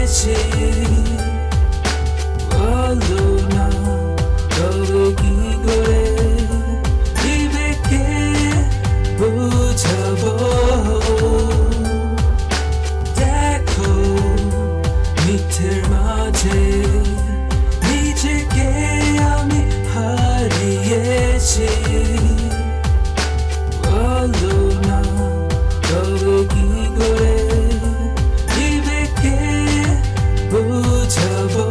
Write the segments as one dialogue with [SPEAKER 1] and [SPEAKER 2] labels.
[SPEAKER 1] হারিয়েছি বলো না তবে কি করে বিবেককে বুঝাবো দেখো মিথ্যের মাঝে নিজেকে আমি হারিয়েছি বলো না তবে কি করে বিবেককে বুঝাবো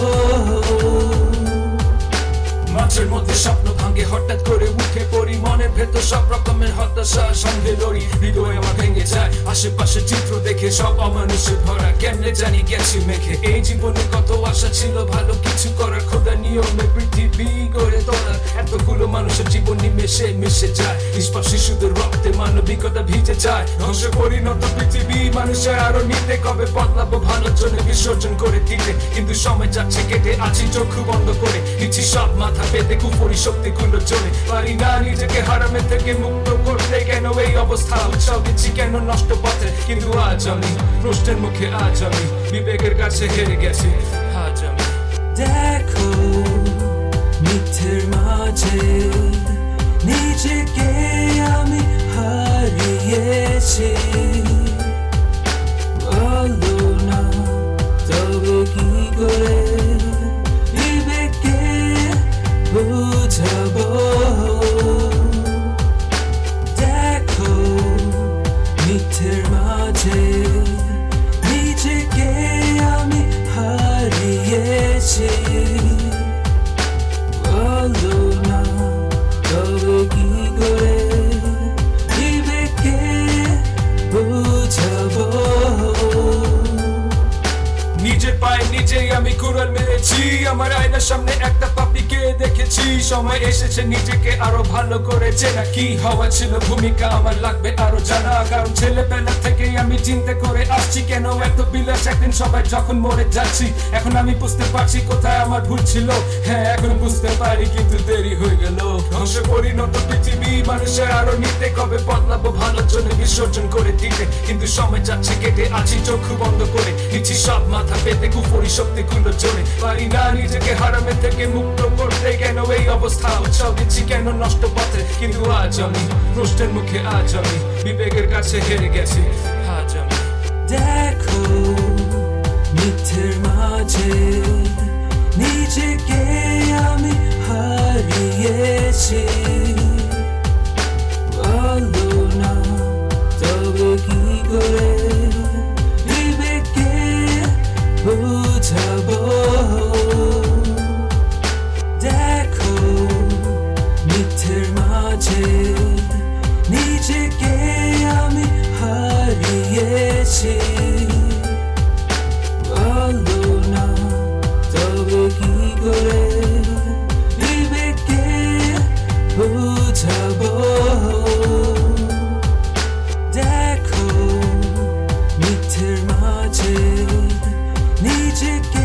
[SPEAKER 2] মাঝের মধ্যে স্বপ্ন ভাঙে হঠাৎ করে উঠে পড়ি মনের ভেতর সব রকমের হতাশা সঙ্গে লড়ি হৃদয় আমার ভেঙে যায় আশেপাশে চিত্র দেখে সব অমানুষের ভরা কেমনে জানি গেছি মেখে এই জীবনে কত আশা ছিল ভালো কিছু করার খোদা নিয়মে পৃথিবী গড়ে তোলার এতগুলো মানুষের জীবন মিশে মিশে যায় নিষ্পাপ শিশুদের রক্তে মানবিকতা ভিজে যায় ধ্বংস পরিণত পৃথিবী মানুষের আরো নিতে কবে বদলাবো ভালোর জন্য বিসর্জন করে দিতে কিন্তু সময় যাচ্ছে কেটে আছি চোখ বন্ধ করে নিচ্ছি সব মাথা পেতে কুপুরি শক্তি গুলো চলে পারি না নিজেকে হারামে থেকে মুক্ত করতে কেন এই অবস্থা উৎসাহ দিচ্ছি কেন নষ্ট পথে কিন্তু আজ আমি প্রশ্নের মুখে আজ আমি বিবেকের কাছে হেরে গেছি আজ আমি
[SPEAKER 1] দেখো মিথ্যের মাঝে নিজেকে আমি হারিয়েছি বলো না তবে কি করে বিবেককে বুঝাবো দেখো মিথ্যের মাঝে নিজেকে আমি হারিয়েছি বলো না তবে কি করে বিবেককে বুঝাবো
[SPEAKER 2] নিজের পায়ে নিজেই আমি কুড়াল মেরেছি আমার আয়নার সামনে একটা পাপিকে দেখেছি সময় এসেছে নিজেকে আরো ভালো করে চেনা কি হওয়া ছিল ভূমিকা আমার লাগবে আরো জানা কারণ ছেলেবেলা থেকেই আমি চিন্তা করে আসছি কেন এত বিলাস একদিন সবাই যখন মরে যাচ্ছি এখন আমি বুঝতে পারছি কোথায় আমার ভুল ছিল হ্যাঁ এখন বুঝতে পারি কিন্তু দেরি হয়ে গেল ধ্বংস পরিণত পৃথিবী মানুষের আরো নিতে কবে বদলাবো ভালোর জন্য বিসর্জন করে দিতে কিন্তু সময় যাচ্ছে কেটে আছি চোখ বন্ধ করে নিচ্ছি সব মাথা পেতে কুপুরি শক্তি গুলো চলে পারি না নিজেকে হারামে থেকে মুক্ত করতে কেন এই অবস্থা উৎসাহ দিচ্ছি কেন নষ্ট পথে কিন্তু আজ আমি প্রশ্নের মুখে আজ আমি বিবেকের কাছে হেরে গেছি আজ আমি
[SPEAKER 1] দেখো মিথ্যের মাঝে নিজেকে আমি হারিয়েছি বলো না তবে কি করে বিবেককে বুঝাবো দেখো মিথ্যের মাঝে নিজেকে আমি হারিয়েছি বলো না তবে কি করে বিবেককে বুঝাবো দেখো মিথ্যের মাঝে নিজেকে